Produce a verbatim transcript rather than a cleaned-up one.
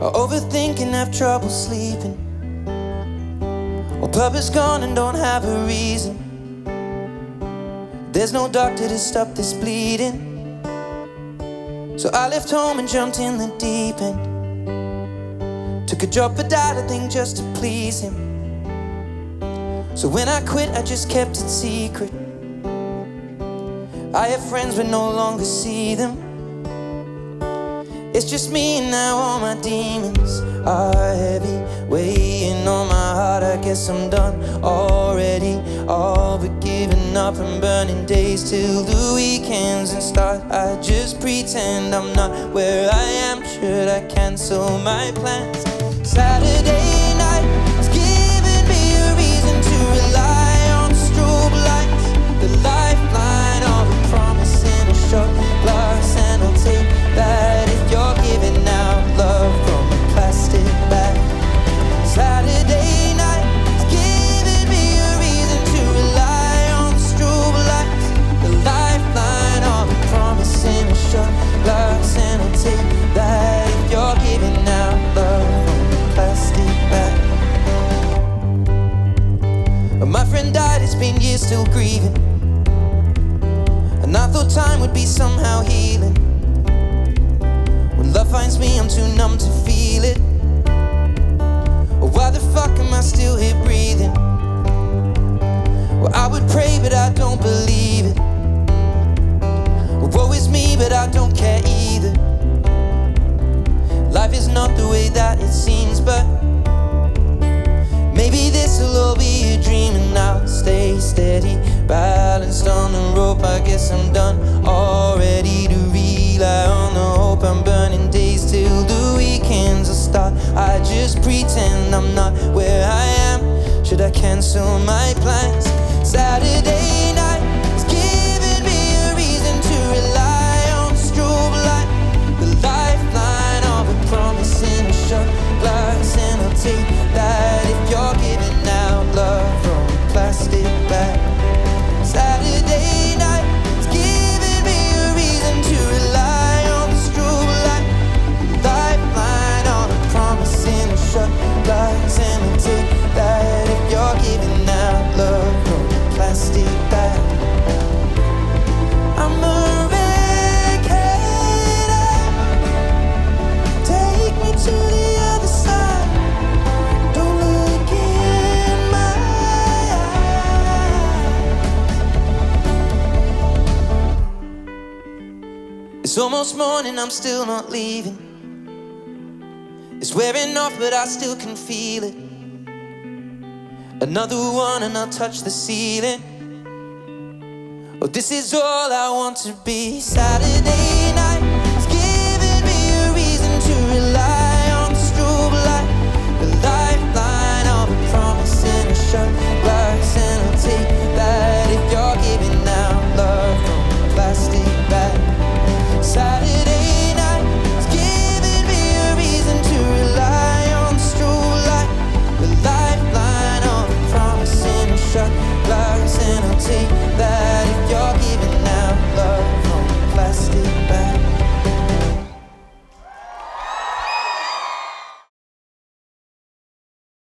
I overthink and have trouble sleeping. Well, purpose gone and don't have a reason. There's no doctor to stop this bleeding. So I left home and jumped in the deep end. Took a drop of dilating just to please him. So when I quit, I just kept it secret. I have friends but no longer see them. It's just me and now all my demons are heavy, weighing on my heart. I guess I'm done already, all but giving up and burning days till the weekends and start. I just pretend I'm not where I am. Should I cancel my plans? Saturday night is giving me a reason to rely on strobe lights, the lifeline of a promise in a shot glass, and I'll take that if you're giving out love from a plastic bag. Saturday night is giving me a reason to rely on strobe lights, the lifeline of a promise in a shot glass, and I'll take that if you're giving out love from a plastic bag. My friend died, it's been years still grieving, and I thought time would be somehow healing. When love finds me, I'm too numb to feel it. Oh, why the fuck am I still here breathing? Well, I would pray, but I don't believe it. Well, woe is me, but I don't care either. Life is not the way that it seems, but maybe this'll all be a dream, and I'll stay steady, balanced on the rope. I guess I'm done already to rely on the hope. I'm burning days till the weekends will start. I just pretend I'm not where I am. Should I cancel my plans? Saturday night is giving me a reason to rely on strobe light, the lifeline of a promise in a shot glass, and I'll take that if you're giving out love from a plastic bag. Saturday night is giving me a reason to rely on the strobe light, the lifeline of a promise in a shot glass, and I'll take that if you're giving out love from a plastic bag. I'm a wreck-head, take me to the other side. Don't look in my eyes. It's almost morning, I'm still not leaving. It's wearing off, but I still can feel it. Another one and I'll touch the ceiling. Oh, this is all I want to be. Saturday night is giving me a reason to rely on the strobe light, the lifeline of a promise in a shot glass, and I'll take that if you're giving out love from a plastic bag. Saturday night is giving me a reason to rely on the strobe light, the lifeline of a promise in a shot